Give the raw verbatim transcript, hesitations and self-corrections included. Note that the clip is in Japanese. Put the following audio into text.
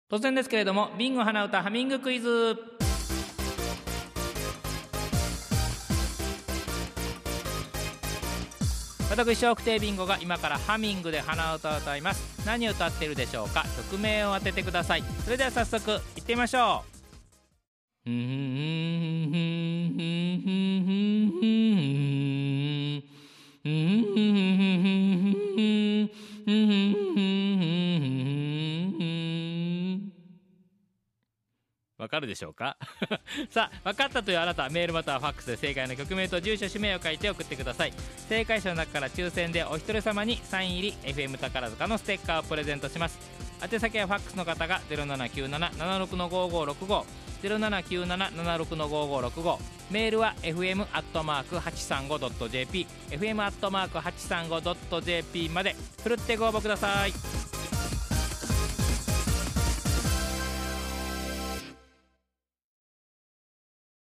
突然ですけれども、ビンゴ花歌ハミングクイズ。私笑福亭ビンゴが今からハミングで鼻歌を歌います。何を歌っているでしょうか。曲名を当ててください。それでは早速行ってみましょう。わかるでしょうかさあ、分かったというあなた、メールまたはファックスで正解の曲名と住所氏名を書いて送ってください。正解者の中から抽選でお一人様にサイン入り エフエム 宝塚のステッカーをプレゼントします。宛先はファックスの方が ゼロななきゅうなな ななろく ごごろくご ゼロななきゅうなな ななろく ごごろくご、メールは エフエム アットマーク はちさんご ドット ジェーピー エフエム アットマーク はちさんご ドット ジェーピー までふるってご応募ください。